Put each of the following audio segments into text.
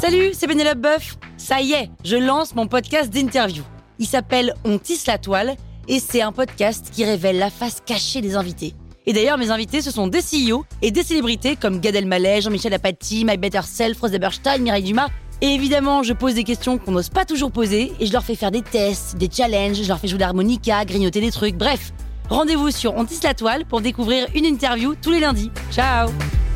Salut, c'est Pénélope Boeuf. Ça y est, je lance mon podcast d'interview. Il s'appelle On tisse la toile et c'est un podcast qui révèle la face cachée des invités. Et d'ailleurs, mes invités, ce sont des CEO et des célébrités comme Gad Elmaleh, Jean-Michel Apathy, My Better Self, Rose Eberstein, Mireille Dumas. Et évidemment, je pose des questions qu'on n'ose pas toujours poser et je leur fais faire des tests, des challenges, je leur fais jouer de l'harmonica, grignoter des trucs, bref. Rendez-vous sur On tisse la toile pour découvrir une interview tous les lundis. Ciao!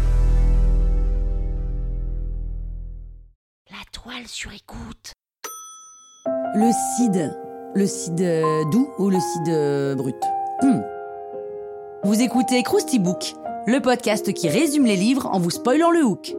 La toile sur écoute. Le CID doux ou le CID brut? Vous écoutez Krusty Book, le podcast qui résume les livres en vous spoilant le hook.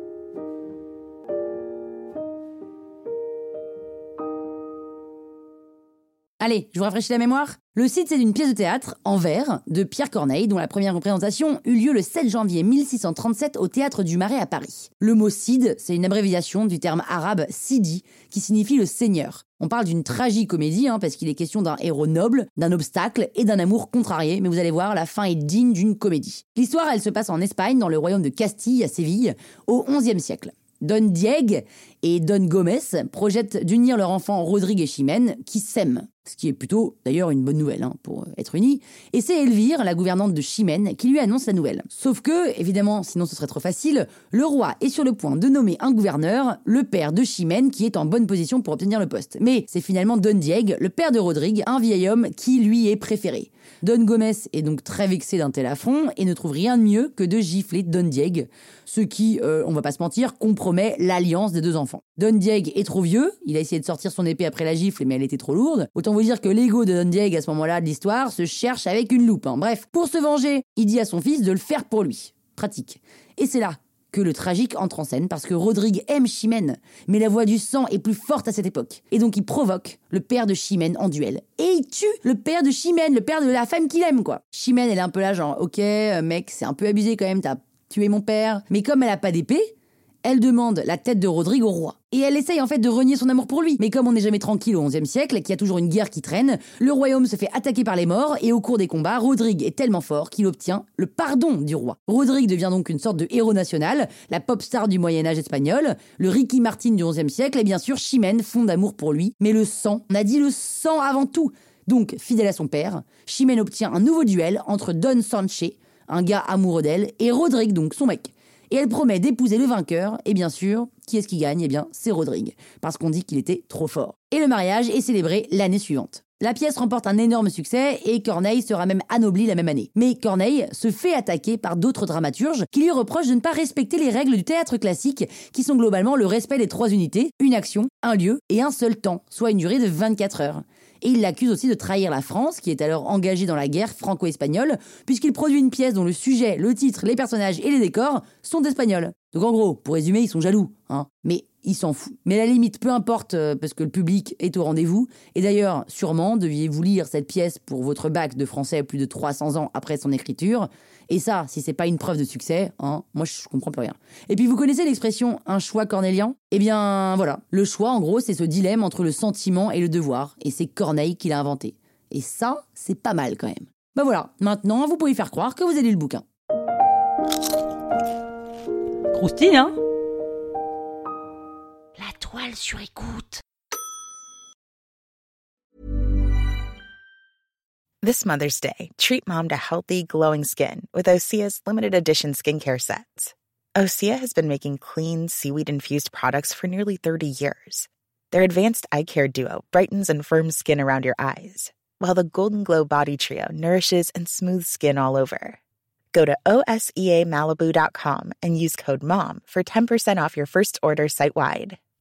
Allez, je vous rafraîchis la mémoire. Le Cid, c'est une pièce de théâtre en vers de Pierre Corneille, dont la première représentation eut lieu le 7 janvier 1637 au Théâtre du Marais à Paris. Le mot Cid, c'est une abréviation du terme arabe Sidi, qui signifie le seigneur. On parle d'une tragicomédie, parce qu'il est question d'un héros noble, d'un obstacle et d'un amour contrarié, mais vous allez voir, la fin est digne d'une comédie. L'histoire, elle se passe en Espagne, dans le royaume de Castille, à Séville, au XIe siècle. Don Diego et Don Gomez projettent d'unir leur enfant Rodrigue et Chimène, qui s'aiment. Ce qui est plutôt, d'ailleurs, une bonne nouvelle, pour être unis. Et c'est Elvire, la gouvernante de Chimène, qui lui annonce la nouvelle. Sauf que, évidemment, sinon ce serait trop facile, le roi est sur le point de nommer un gouverneur, le père de Chimène, qui est en bonne position pour obtenir le poste. Mais c'est finalement Don Diego, le père de Rodrigue, un vieil homme qui lui est préféré. Don Gomez est donc très vexé d'un tel affront et ne trouve rien de mieux que de gifler Don Diego, ce qui, on va pas se mentir, compromet l'alliance des deux enfants. Don Diego est trop vieux, il a essayé de sortir son épée après la gifle, mais elle était trop lourde. Autant vous dire que l'ego de Don Diego à ce moment-là de l'histoire se cherche avec une loupe. Bref, pour se venger, il dit à son fils de le faire pour lui. Pratique. Et c'est là que le tragique entre en scène, parce que Rodrigue aime Chimène, mais la voix du sang est plus forte à cette époque. Et donc il provoque le père de Chimène en duel. Et il tue le père de Chimène, le père de la femme qu'il aime, quoi. Chimène, elle est un peu là, genre, ok, mec, c'est un peu abusé quand même, t'as tué mon père. Mais comme elle a pas d'épée, elle demande la tête de Rodrigue au roi. Et elle essaye en fait de renier son amour pour lui. Mais comme on n'est jamais tranquille au XIe siècle, qu'il y a toujours une guerre qui traîne, le royaume se fait attaquer par les morts et au cours des combats, Rodrigue est tellement fort qu'il obtient le pardon du roi. Rodrigue devient donc une sorte de héros national, la pop star du Moyen-Âge espagnol, le Ricky Martin du XIe siècle et bien sûr Chimène fonde d'amour pour lui. Mais le sang, on a dit le sang avant tout. Donc, fidèle à son père, Chimène obtient un nouveau duel entre Don Sanche, un gars amoureux d'elle, et Rodrigue, donc son mec. Et elle promet d'épouser le vainqueur, et bien sûr, qui est-ce qui gagne? Eh bien, c'est Rodrigue, parce qu'on dit qu'il était trop fort. Et le mariage est célébré l'année suivante. La pièce remporte un énorme succès, et Corneille sera même anobli la même année. Mais Corneille se fait attaquer par d'autres dramaturges qui lui reprochent de ne pas respecter les règles du théâtre classique, qui sont globalement le respect des 3 unités, une action, un lieu et un seul temps, soit une durée de 24 heures. Et il l'accuse aussi de trahir la France, qui est alors engagée dans la guerre franco-espagnole, puisqu'il produit une pièce dont le sujet, le titre, les personnages et les décors sont espagnols. Donc en gros, pour résumer, ils sont jaloux, mais il s'en fout. Mais à la limite, peu importe, parce que le public est au rendez-vous. Et d'ailleurs, sûrement, deviez-vous lire cette pièce pour votre bac de français plus de 300 ans après son écriture. Et ça, si c'est pas une preuve de succès, moi je comprends plus rien. Et puis vous connaissez l'expression « un choix cornélien » ? Eh bien voilà, le choix en gros c'est ce dilemme entre le sentiment et le devoir. Et c'est Corneille qui l'a inventé. Et ça, c'est pas mal quand même. Bah voilà, maintenant vous pouvez faire croire que vous avez lu le bouquin. Croustille, hein ? La toile sur écoute. This Mother's Day, treat mom to healthy, glowing skin with Osea's limited edition skincare sets. Osea has been making clean, seaweed-infused products for nearly 30 years. Their advanced eye care duo brightens and firms skin around your eyes, while the Golden Glow Body Trio nourishes and smooths skin all over. Go to OSEAMalibu.com and use code MOM for 10% off your first order site-wide.